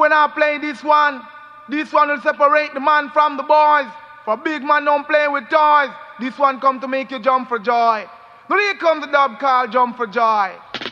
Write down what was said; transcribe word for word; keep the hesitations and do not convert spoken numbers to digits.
when I play this one, this one will separate the man from the boys. For big man don't play with toys. This one come to make you jump for joy. Now here comes the dub called Jump for Joy.